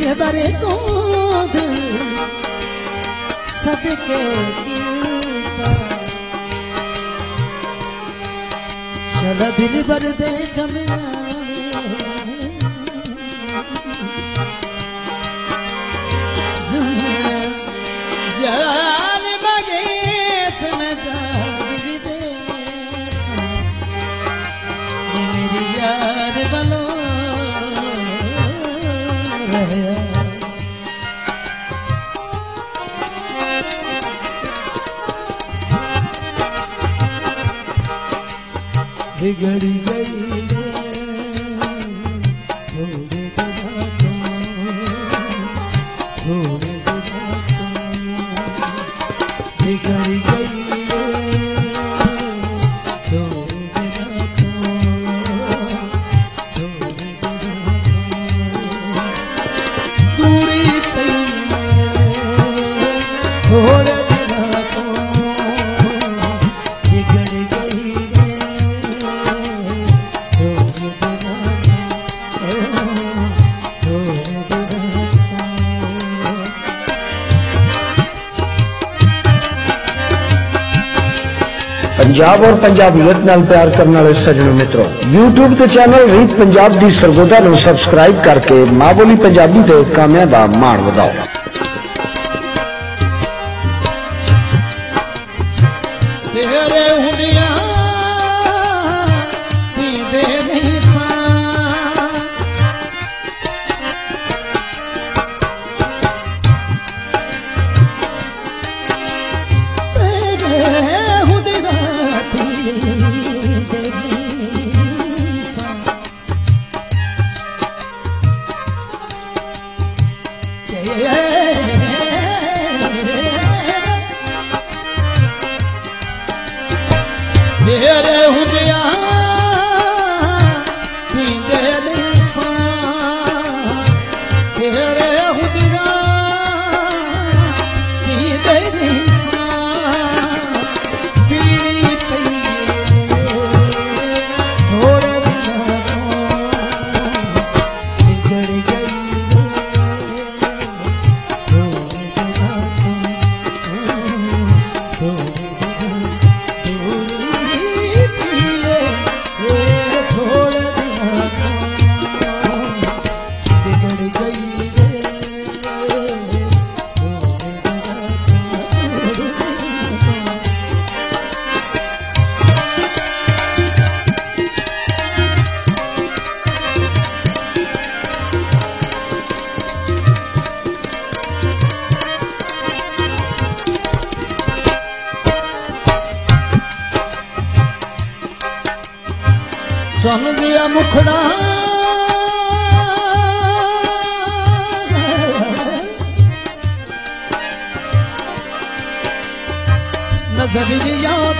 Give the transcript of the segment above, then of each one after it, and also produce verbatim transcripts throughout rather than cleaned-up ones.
ये बरे दूध सबके चला दिल भर दे कमला जान मगे तुम्हें जान दे मेरी यार बनो बिगड़ी गई थोड़े दिना तो थोड़े दिना तो बिगड़ी गई थोड़े दिना तो थोड़े दिना तो दूरी पे थोड़े दिना तो बिगड़ गई पंजाब और पंजाबियत नाल प्यार करने वाले सज्जनों मित्रों यूट्यूब के चैनल रीत पंजाब दी सरगोदा नूं सबसक्राइब करके मां बोली पंजाबी दे कामियां दा मान वधाओ। तेरे हुनिया पींदे नहीं सा तेरे हुदिया पींदे नहीं सा तेरे हुदिया पींदे नहीं सा पीड़ी पईए थोड़े बिना बिगड़ गई थोड़े बिना थोड़े सुन गया मुखड़ा नजर याद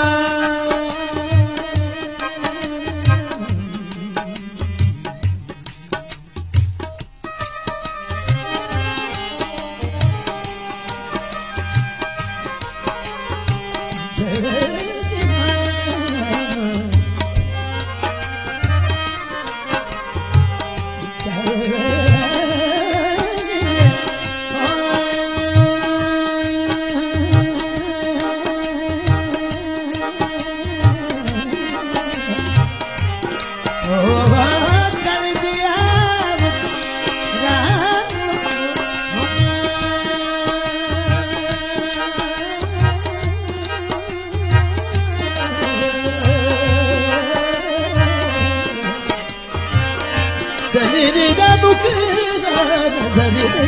सजनी दा मुखड़ा नजर दे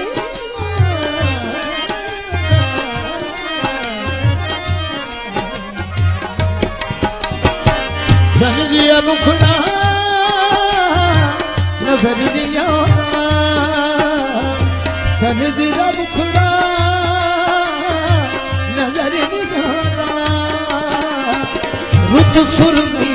सजनी दा मुखड़ा नजर दिया सजनी दा मुखड़ा नजर दिया रुत सुरमी